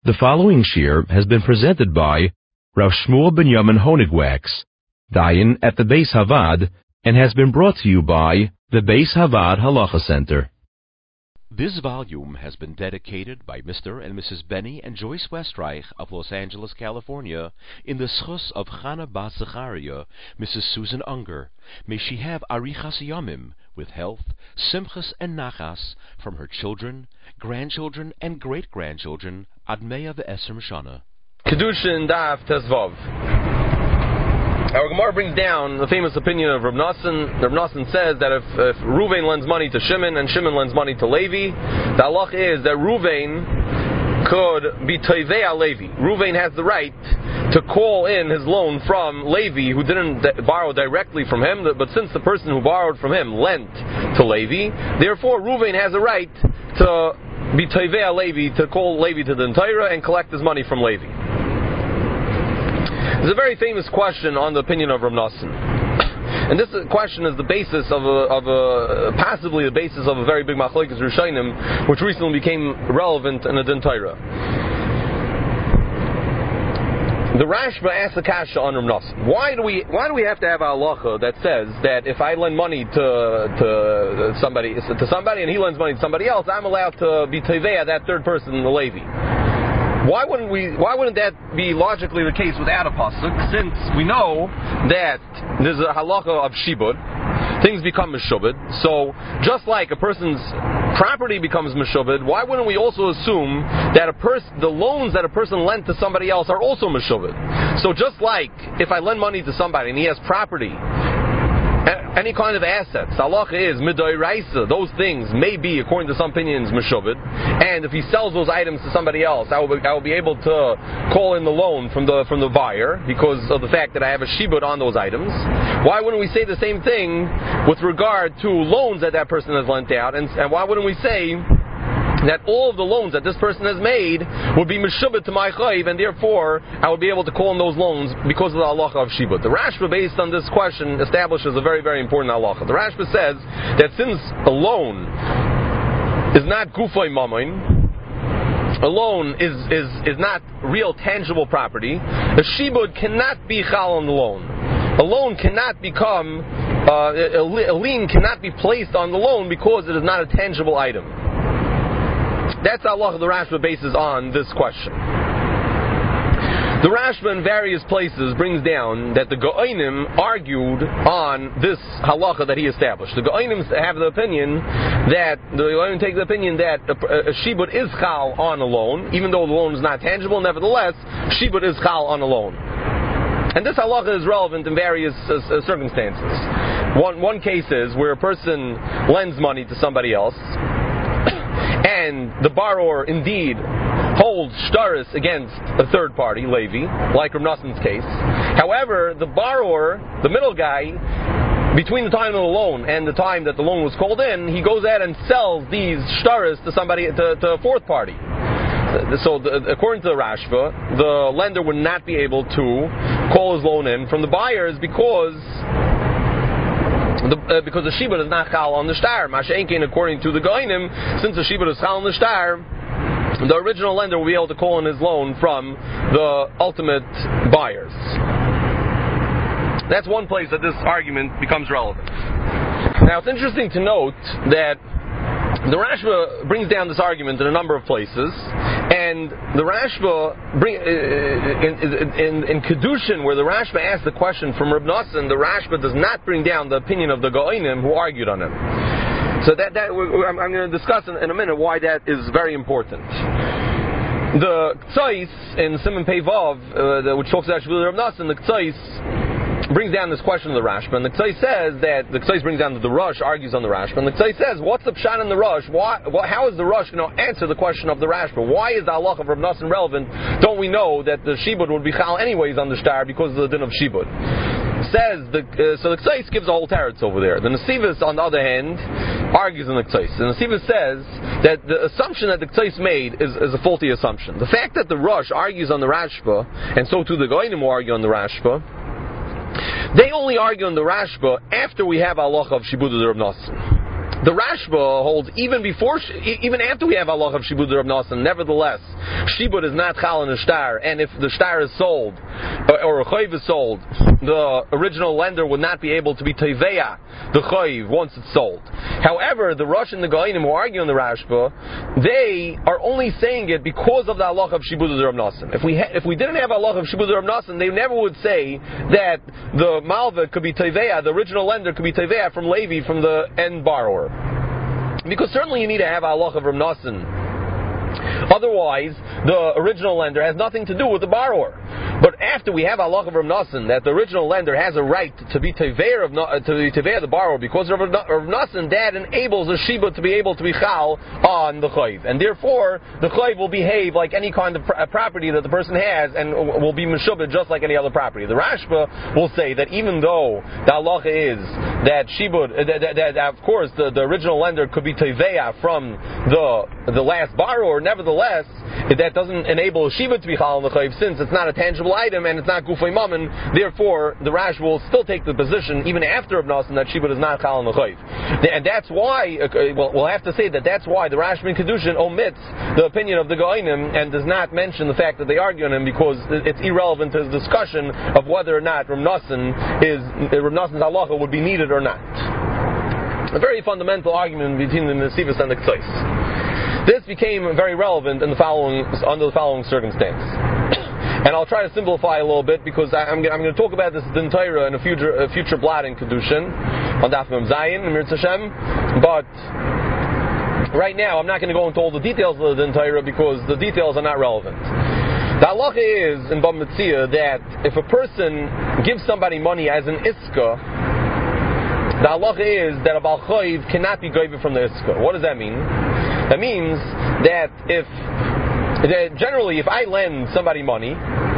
The following shir has been presented by Rav Shmuel Binyamin Honigwax, Dayan at the Beis Havad, and has been brought to you by the Beis Havad Halacha Center. This volume has been dedicated by Mr. and Mrs. Benny and Joyce Westreich of Los Angeles, California, in the schus of Chana Bas Zacharia, Mrs. Susan Unger. May she have arichas yamim, with health, simchas and nachas, from her children, grandchildren, and great-grandchildren, ad meya ve'esrim shana. Kedushin Daf Tezvav. Our Gemara brings down the famous opinion of Reb Nosson. Reb Nosson says that if Ruvain lends money to Shimon and Shimon lends money to Levi, the halach is that Ruvain could be Toivei Levi. Ruvain has the right to call in his loan from Levi, who didn't borrow directly from him, but since the person who borrowed from him lent to Levi, therefore Ruvain has a right to be Toivei Levi, to call Levi to the Torah and collect his money from Levi. There's a very famous question on the opinion of Rav Nosson, and this question is the basis of possibly the basis of a very big machlokes rishonim, which recently became relevant in the Din Torah. The Rashba asks the kasha on Rav Nosson. Why do we have to have a halacha that says that if I lend money to somebody and he lends money to somebody else, I'm allowed to be tevei that third person in the Levi? Why wouldn't that be logically the case without a pasuk? Since we know that there's a halacha of shibud, things become meshubed. So just like a person's property becomes meshubed, why wouldn't we also assume that the loans that a person lent to somebody else are also meshubed? So just like if I lend money to somebody and he has property, any kind of assets, halacha is midoraisa, those things may be, according to some opinions, meshubed, and if he sells those items to somebody else, I will be able to call in the loan from the buyer because of the fact that I have a shibud on those items. Why wouldn't we say the same thing with regard to loans that person has lent out, and why wouldn't we say that all of the loans that this person has made would be meshubed to my chayiv, and therefore I would be able to call in those loans because of the halacha of shibud. The Rashba, based on this question, establishes a very, very important halacha. The Rashba says that since a loan is not gufay mamoin, a loan is not real tangible property, a shibud cannot be chal on the loan. A loan cannot become a lien cannot be placed on the loan because it is not a tangible item. That's how the Rashba bases on this question. The Rashba in various places brings down that the Go'ainim argued on this halacha that he established. The Go'ainim have the opinion that a shibud is chal on a loan, even though the loan is not tangible. Nevertheless, shibud is chal on a loan. And this halacha is relevant in various circumstances. One case is where a person lends money to somebody else, and the borrower indeed holds shtaris against a third party, Levi, like Rav Nosson's case. However, the borrower, the middle guy, between the time of the loan and the time that the loan was called in, he goes out and sells these shtaris to a fourth party. So, according to the Rashba, the lender would not be able to call his loan in from the buyers because the shibud is not chal on the shtar. Masha'enkein, according to the Goinim, since the shibud is chal on the shtar, the original lender will be able to call in his loan from the ultimate buyers. That's one place that this argument becomes relevant. Now, it's interesting to note that the Rashba brings down this argument in a number of places, and the Rashba in Kedushin, where the Rashba asks the question from Reb Nosson, the Rashba does not bring down the opinion of the Go'inim who argued on him. So that I'm going to discuss in a minute why that is very important. The K'tzais in Simon Pei Vav, which talks about Shvili Reb Nosson, the K'tzais brings down this question of the Rashba, and the K'tzais says that the K'tzais brings down that the Rosh argues on the Rashba, and the K'tzais says, what's the pshat in the Rosh? How is the Rosh going to answer the question of the Rashba? Why is the halach of Reb Nosson relevant? Don't we know that the shibud would be chal anyways on the shtar because of the din of shibud? So the K'tzais gives a whole teretz over there. The Nesivos, on the other hand, argues in the K'tzais. The Nesivos says that the assumption that the K'tzais made is a faulty assumption. The fact that the Rosh argues on the Rashba, and so too the Goinim argue on the Rashba, they only argue on the Rashba after we have halacha of shibud of Reb Nosson. The Rashba holds even after we have halacha of shibud Rav Nosson, nevertheless, shibud is not chal in the shtar, and if the shtar is sold or a chayiv is sold, the original lender would not be able to be teveya the chayiv once it's sold. However, the Rosh and the Goinim who argue in the Rashba, they are only saying it because of the halacha of shibud Rav Nosson. If we didn't have halacha of shibud Rav Nosson, they never would say that the malva could be teveya, the original lender could be teveya from Levi, from the end borrower. Because certainly you need to have halacha of Rav Nosson. Otherwise, the original lender has nothing to do with the borrower. But after we have halacha of Rav Nosson, that the original lender has a right to be teveya the borrower because of Rav Nosson, that enables a shiba to be able to be chal on the chayiv, and therefore the chayiv will behave like any kind of property that the person has, and will be meshubed just like any other property. The Rashba will say that even though the halacha is that shibud, that of course the original lender could be teveya from the last borrower, nevertheless that doesn't enable a shiba to be chal on the chayiv, since it's not a tangible item and it's not gufay mammon. Therefore, the Rash will still take the position even after Rav Nosson that shibud is not chal on the chayiv, and that's why we'll have to say that's why the Rash ben Kedushin omits the opinion of the Goinim and does not mention the fact that they argue on him, because it's irrelevant to his discussion of whether or not Rav Nosson's halacha would be needed or not. A very fundamental argument between the Nesivos and the K'tzos. This became very relevant under the following circumstance. And I'll try to simplify a little bit, because I'm going to talk about this Din Torah in a future blot in Kedushin on Daf Mem Zayin, Mirz Hashem. But right now I'm not going to go into all the details of the Din Torah, because the details are not relevant. The halacha is in Bava Metzia that if a person gives somebody money as an iska, the halacha is that a Baal Chayiv cannot be goyve from the iska. What does that mean? That means that generally if I lend somebody money,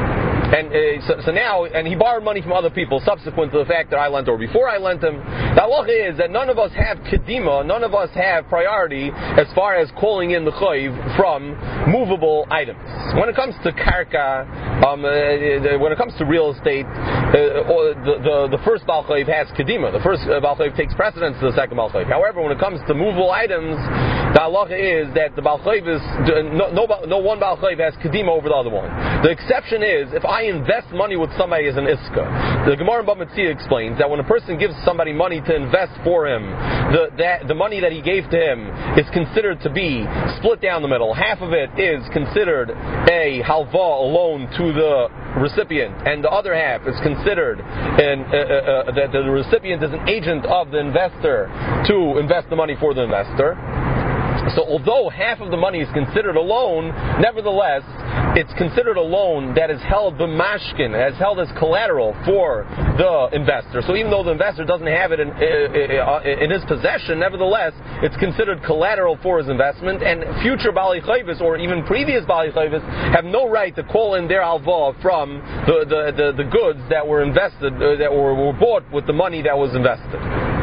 and he borrowed money from other people subsequent to the fact that I lent or before I lent him, the halacha is that none of us have kedima, none of us have priority as far as calling in the chayiv from movable items. When it comes to karka, when it comes to real estate, the first Baal Chayiv has kedima. The first Baal Chayiv takes precedence to the second Baal Chayiv. However, when it comes to movable items, the halacha is that the Baal Chayiv is no one Baal Chayiv has kedima over the other one. The exception is if I invest money with somebody as an iska. The Gemara in Bava Metzia explains that when a person gives somebody money to invest for him, the money that he gave to him is considered to be split down the middle. Half of it is considered a halva, a loan to the recipient, and the other half is considered that the recipient is an agent of the investor to invest the money for the investor. So although half of the money is considered a loan, nevertheless, it's considered a loan that is held b'mashkin, as held as collateral for the investor. So even though the investor doesn't have it in his possession, nevertheless, it's considered collateral for his investment, and future Bali Chayvis, or even previous Bali Chayvis, have no right to call in their alva from the goods that were invested, that were bought with the money that was invested.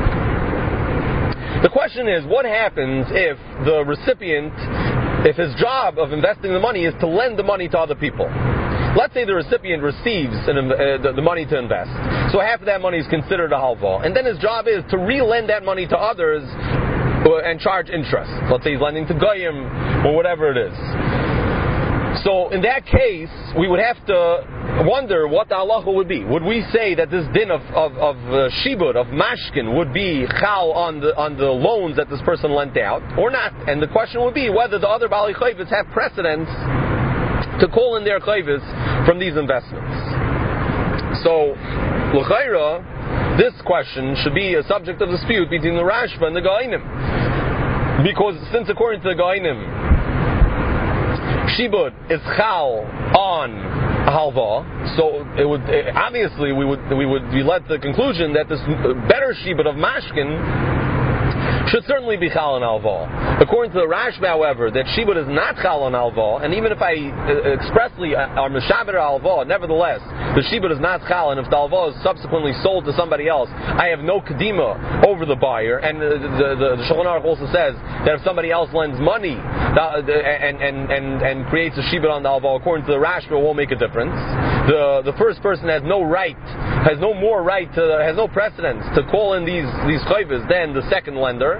The question is, what happens if the recipient, if his job of investing the money is to lend the money to other people? Let's say the recipient receives the money to invest, so half of that money is considered a halva, and then his job is to re-lend that money to others and charge interest. Let's say he's lending to Goyim or whatever it is. So in that case, we would have to wonder what the halacha would be. Would we say that this din of shibud, of mashkin, would be chal on the loans that this person lent out, or not? And the question would be whether the other bali chayvis have precedence to call in their chayvis from these investments. So, l'chayra, this question should be a subject of dispute between the Rashba and the Goinim, because since according to the Goinim, shibud is chal on halva, so it would obviously we would be led to the conclusion that this better shibud of mashkin should certainly be chal on halva. According to the Rashba, however, that shibud is not chal on halva, and even if I expressly are mishaber halva, nevertheless the shibud is not chal, and if the halva is subsequently sold to somebody else, I have no kedima over the buyer. And the Shulchan Aruch also says that if somebody else lends money and creates a shibud on the halva, according to the Rashba, it won't make a difference. The first person has no precedence to call in these chayvas than the second lender.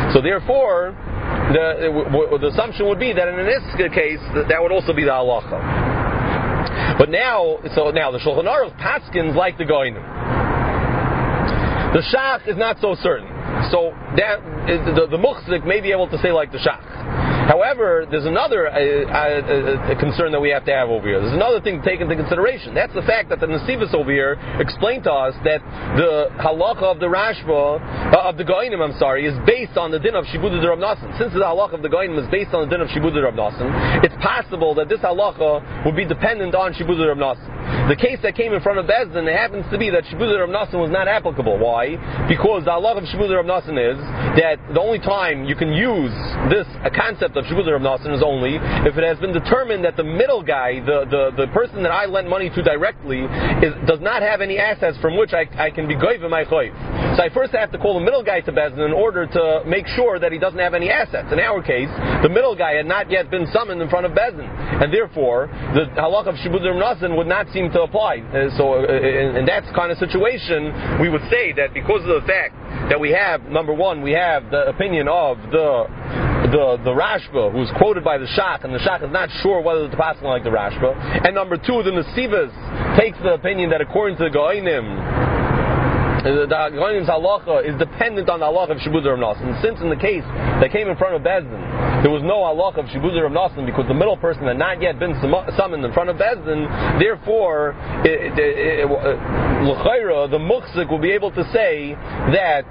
So therefore, the assumption would be that in an iska case, that would also be the halacha. But now the Shulchan Aruch paskins like the goyim. The shach is not so certain. So that the muchzik may be able to say like the shach. However, there's another concern that we have to have over here. There's another thing to take into consideration. That's the fact that the Nesivos over here explained to us that the halacha of the Rashba, of the Goinim, is based on the din of Shibud Rav Nosson. Since the halacha of the Goinim is based on the din of Shibud Rav Nosson, it's possible that this halacha would be dependent on Shibud Rav Nosson. The case that came in front of Bezdin, it happens to be that Shibud Rav Nosson was not applicable. Why? Because the halacha of Shibud Rav Nosson is that the only time you can use this concept of Shibud Rav Nosson is only if it has been determined that the middle guy, the person that I lent money to directly, does not have any assets from which I can be goyv my choyv. So I first have to call the middle guy to Bezdin in order to make sure that he doesn't have any assets. In our case, the middle guy had not yet been summoned in front of Bezdin, and therefore the halacha of Shibud Rav Nosson would not seem to apply. So in that kind of situation, we would say that because of the fact that we have, number one, we have the opinion of the Rashba, who's quoted by the Shach, and the Shach is not sure whether the passing like the Rashba. And number two, the Nesivos takes the opinion that according to the Goinim, the Goinim's halacha is dependent on the halacha of Shibud Rav Nosson. Since in the case that came in front of Bezdin, there was no halacha of Shibud Rav Nosson because the middle person had not yet been summoned in front of Bezdin. Therefore, l'chayra, the muchzik will be able to say that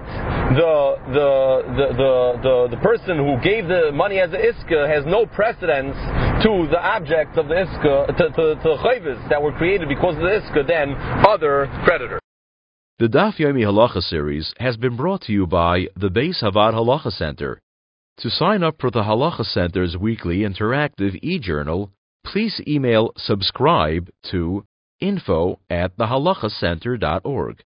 the person who gave the money as an iska has no precedence to the objects of the iska, to chayvus that were created because of the iska than other creditors. The Daf Yomi Halacha series has been brought to you by the Beis Havad Halacha Center. To sign up for the Halacha Center's weekly interactive e-journal, please email subscribe to info@thehalachacenter.org.